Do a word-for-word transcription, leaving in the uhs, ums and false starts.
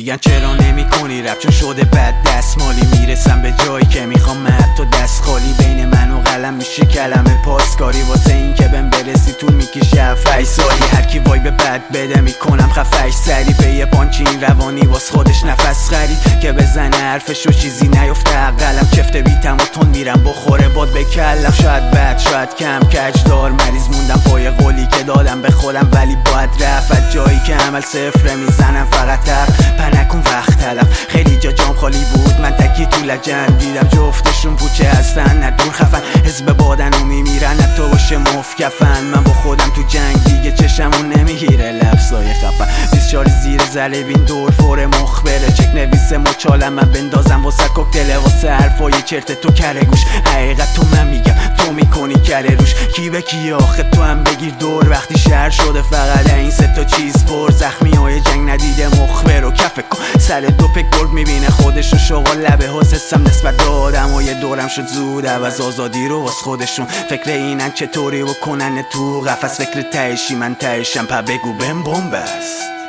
میگن چرا نمی کنی رپ چون شده بد دستمالی. میرسم به جایی که میخوام مرد تو دست خالی. بین من و قلم میشه کلمه پاسکاری. واسه این که بهم برسی طول میکشه هفت سالی. هر کی وای به بد بده میکنم خفش سری. به یه پانچین روانی واس خودش نفس خرید که بزنه حرفش و چیزی نیفته قلم. چفته بیتم و تون میرم بخوره باد به کلم. شاید بد شاید کم کج دار مریض موندم پای قولی که دادم به خودم، ولی باید رفت جایی که عمل صفره میزنم فقط تق پنکون وقت تلف. خیلی جا جام خالی بود من تکی تو لجن. دیدم جفتشون پوچه هستن نه دور خفن. حزب بادن و میمیرن نه تو باشه مفکفن. من با خودم تو جنگ دیگه چشمون نمیگیره لفظای خفن. بیست چاری زیر زله بین دور فور مخبره. چک نویسه مچالم من بندازم واسه کوکتله. واسه حرفای چرت تو کره گوش حقیقت تو من میگم تو میکنی کره روش. کی به کی آخه تو هم بگیر دور وقتی شهر شده فقط این سه تا چیز پر. زخمی های جنگ ندیده مخبر و کف کن سر دو پک گرگ میبینه خودشو شغل لبه حسسم نسبت دادم و یه دورم شد زود عوض آزادی رو واس خودشون. فکر اینن چطوری بکنن تو قفس. فکر تهشی من تهشم پا بگو بهم بمب است.